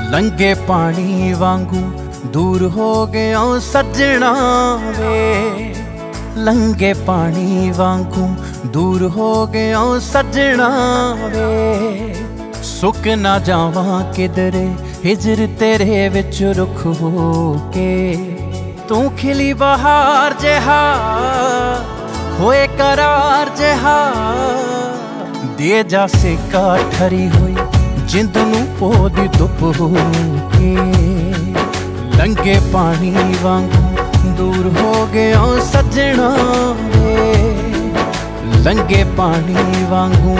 लंघे पानी वांगू दूर हो गया सजना वे। लंघे पानी वांगू दूर हो गया सजना वे। सुक ना जावां किधरे हिजर तेरे विच रुख हो के। तू खिली बहार जिहा होए करार जिहा दे जा सेका ठरी हुई जिंद नूं पो दी धुप हो के। लंघे पानी वांगू दूर हो गया सजना वे। लंघे पानी वांगू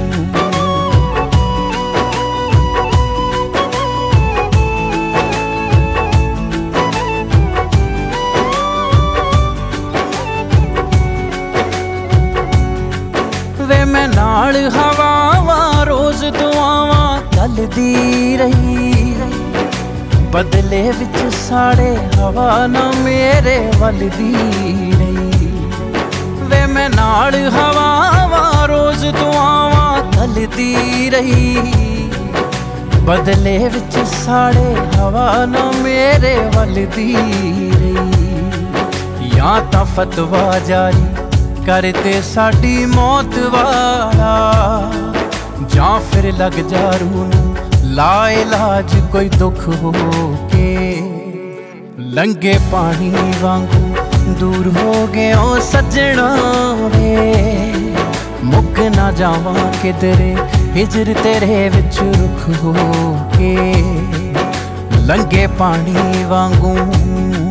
वे मैं नाल हवावां रोज दुआवां गलदी रही। बदले विच साड़े हवा ना मेरे वलदी रही। वे मैं नाल हवावां रोज दुआवां गलदी रही। बदले विच साड़े हवा ना मेरे वलदी रही। या तां फतवा जारी करते साडी मौत वाला जां फिर लग जा रूह नूं ला इलाज कोई दुख हो के। लंघे पानी वांगू दूर हो गया सजना वे। मुक ना जावां किधरे हिजर तेरे विच रुख हो के। लंघे पानी वांगू